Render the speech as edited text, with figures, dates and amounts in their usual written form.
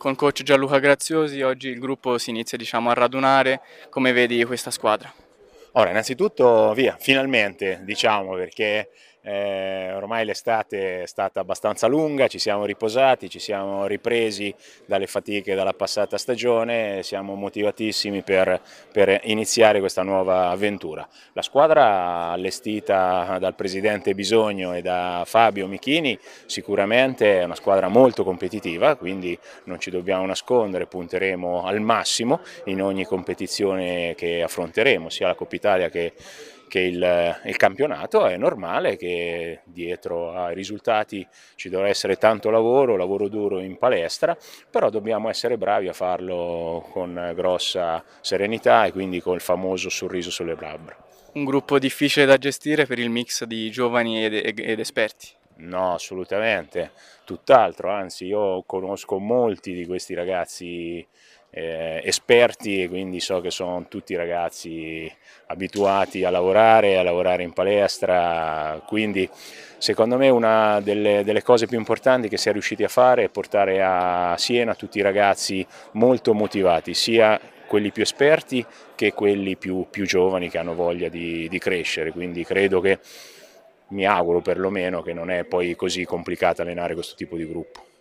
Con coach Gianluca Graziosi oggi il gruppo si inizia, diciamo, a radunare. Come vedi questa squadra? Ora, innanzitutto, via, finalmente, diciamo, perché ormai l'estate è stata abbastanza lunga, ci siamo riposati, ci siamo ripresi dalle fatiche della passata stagione, e siamo motivatissimi per iniziare questa nuova avventura. La squadra allestita dal presidente Bisogno e da Fabio Michini sicuramente è una squadra molto competitiva, quindi non ci dobbiamo nascondere, punteremo al massimo in ogni competizione che affronteremo, sia la Coppa Italia che il campionato. È normale che dietro ai risultati ci dovrà essere tanto lavoro, lavoro duro in palestra, però dobbiamo essere bravi a farlo con grossa serenità e quindi col famoso sorriso sulle labbra. Un gruppo difficile da gestire per il mix di giovani ed esperti. No, assolutamente, tutt'altro, anzi io conosco molti di questi ragazzi esperti e quindi so che sono tutti ragazzi abituati a lavorare in palestra, quindi secondo me una delle cose più importanti che si è riusciti a fare è portare a Siena tutti i ragazzi molto motivati, sia quelli più esperti che quelli più giovani che hanno voglia di crescere, quindi credo che, mi auguro perlomeno, che non è poi così complicato allenare questo tipo di gruppo.